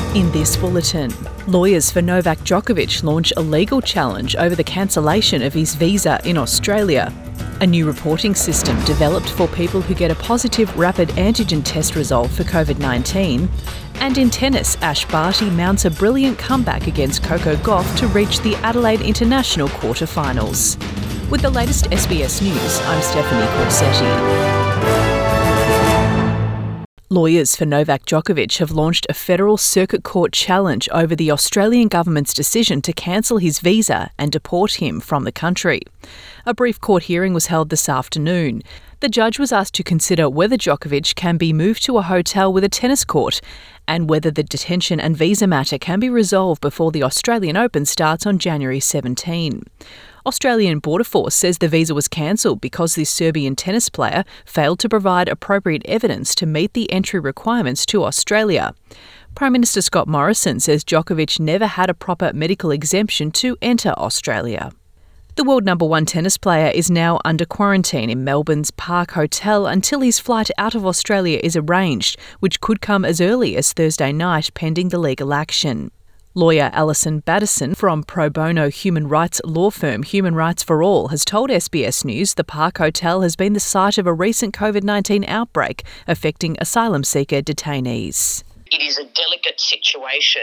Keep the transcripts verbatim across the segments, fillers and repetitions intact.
In this bulletin, lawyers for Novak Djokovic launch a legal challenge over the cancellation of his visa in Australia. A new reporting system developed for people who get a positive rapid antigen test result for COVID nineteen. And in tennis, Ash Barty mounts a brilliant comeback against Coco Gauff to reach the Adelaide International quarterfinals. With the latest S B S News, I'm Stephanie Corsetti. Lawyers for Novak Djokovic have launched a federal circuit court challenge over the Australian government's decision to cancel his visa and deport him from the country. A brief court hearing was held this afternoon. The judge was asked to consider whether Djokovic can be moved to a hotel with a tennis court and whether the detention and visa matter can be resolved before the Australian Open starts on January seventeenth. Australian Border Force says the visa was cancelled because the Serbian tennis player failed to provide appropriate evidence to meet the entry requirements to Australia. Prime Minister Scott Morrison says Djokovic never had a proper medical exemption to enter Australia. The world number one tennis player is now under quarantine in Melbourne's Park Hotel until his flight out of Australia is arranged, which could come as early as Thursday night pending the legal action. Lawyer Alison Battison from pro bono human rights law firm Human Rights for All has told S B S News the Park Hotel has been the site of a recent COVID nineteen outbreak affecting asylum seeker detainees. It is a delicate situation.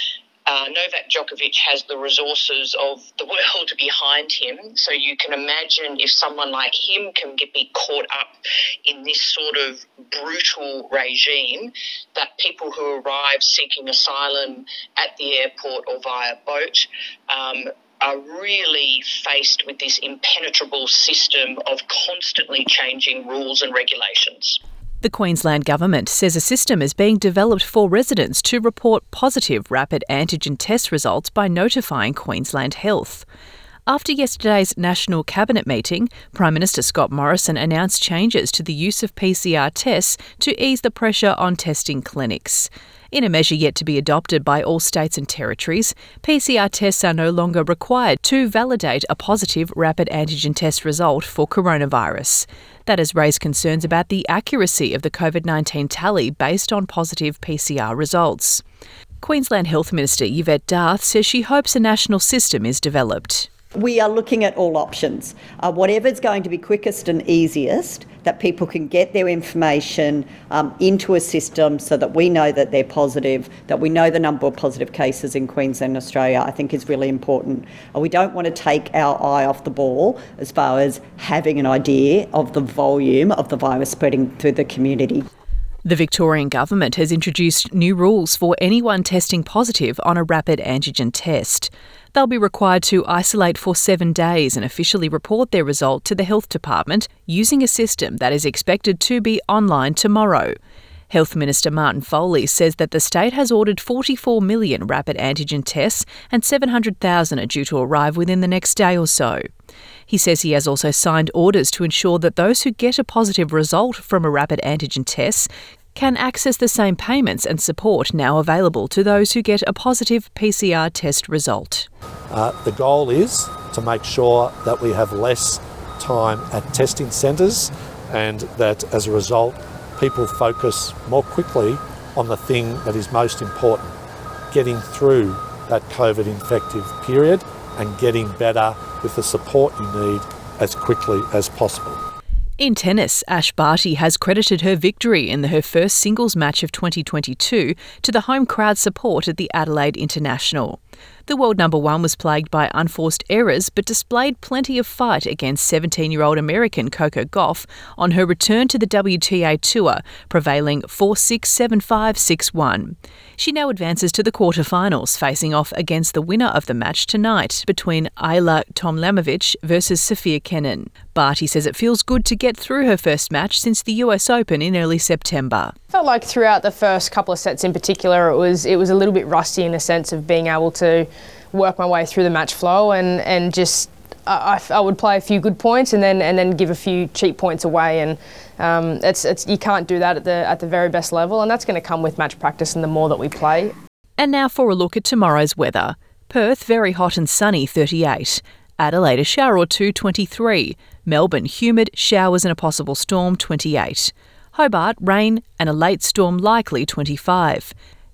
Uh, Novak Djokovic has the resources of the world behind him, so you can imagine if someone like him can get be caught up in this sort of brutal regime, that people who arrive seeking asylum at the airport or via boat um, are really faced with this impenetrable system of constantly changing rules and regulations. The Queensland Government says a system is being developed for residents to report positive rapid antigen test results by notifying Queensland Health. After yesterday's National Cabinet meeting, Prime Minister Scott Morrison announced changes to the use of P C R tests to ease the pressure on testing clinics. In a measure yet to be adopted by all states and territories, P C R tests are no longer required to validate a positive rapid antigen test result for coronavirus. That has raised concerns about the accuracy of the COVID nineteen tally based on positive P C R results. Queensland Health Minister Yvette D'Arth says she hopes a national system is developed. We are looking at all options. Uh, whatever's going to be quickest and easiest, that people can get their information um, into a system so that we know that they're positive, that we know the number of positive cases in Queensland and Australia, I think is really important. Uh, we don't want to take our eye off the ball as far as having an idea of the volume of the virus spreading through the community. The Victorian Government has introduced new rules for anyone testing positive on a rapid antigen test. They'll be required to isolate for seven days and officially report their result to the Health Department using a system that is expected to be online tomorrow. Health Minister Martin Foley says that the state has ordered forty-four million rapid antigen tests and seven hundred thousand are due to arrive within the next day or so. He says he has also signed orders to ensure that those who get a positive result from a rapid antigen test can access the same payments and support now available to those who get a positive P C R test result. Uh, the goal is to make sure that we have less time at testing centres and that as a result people focus more quickly on the thing that is most important, getting through that COVID infective period and getting better with the support you need as quickly as possible. In tennis, Ash Barty has credited her victory in her first singles match of twenty twenty-two to the home crowd support at the Adelaide International. The world number one was plagued by unforced errors but displayed plenty of fight against seventeen-year-old American Coco Gauff on her return to the W T A Tour, prevailing four six, seven five, six one. She now advances to the quarterfinals, facing off against the winner of the match tonight between Ayla Tomljanovic versus Sofia Kenin. Barty says it feels good to get through her first match since the U S Open in early September. I felt like throughout the first couple of sets in particular, it was it was a little bit rusty in the sense of being able to work my way through the match flow and, and just I, I would play a few good points and then and then give a few cheap points away, and um, it's it's you can't do that at the at the very best level, and that's going to come with match practice and the more that we play. And now for a look at tomorrow's weather. Perth, very hot and sunny, thirty-eight. Adelaide, a shower or two, twenty-three. Melbourne, humid, showers and a possible storm, twenty-eight. Hobart, rain and a late storm likely, twenty-five.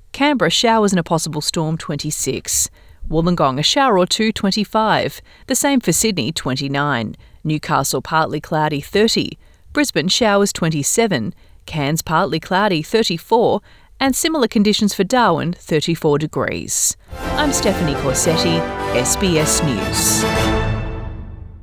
Canberra, showers and a possible storm, twenty-six. Wollongong, a shower or two, twenty-five. The same for Sydney, twenty-nine. Newcastle, partly cloudy, thirty. Brisbane, showers, twenty-seven. Cairns, partly cloudy, thirty-four. And similar conditions for Darwin, thirty-four degrees. I'm Stephanie Corsetti, S B S News.